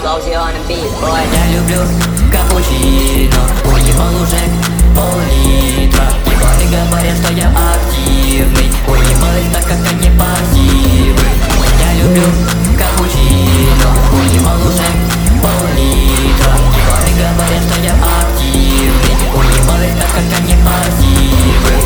Я люблю капучино, у него лужек пол-литра. Егоры говорят, что я активный, у него так как они пассивы. Я люблю капучино, у него лужек пол-литра. Егоры говорят, что я активный, у него так как они пассивы.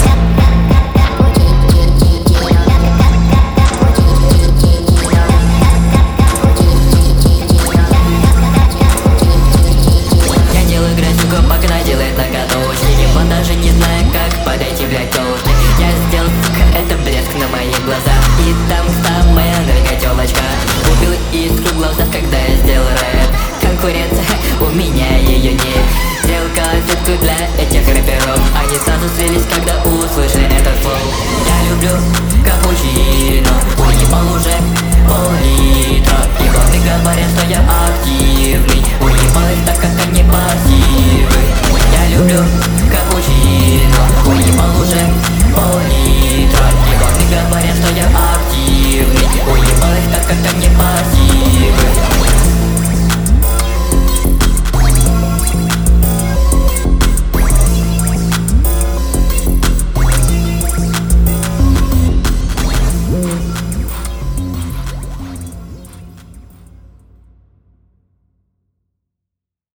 Пока делает ноготочный, его даже не знаю, как подойти, блядь, должный. Я сделал, это блеск на моих глазах, и там самая наркотёлочка убил искру в глазах, когда я сделал рэп. Конкуренция, у меня ее нет. Сделал конфетку для этих рэперов, они сразу слились, когда услышали этот флоу. Я люблю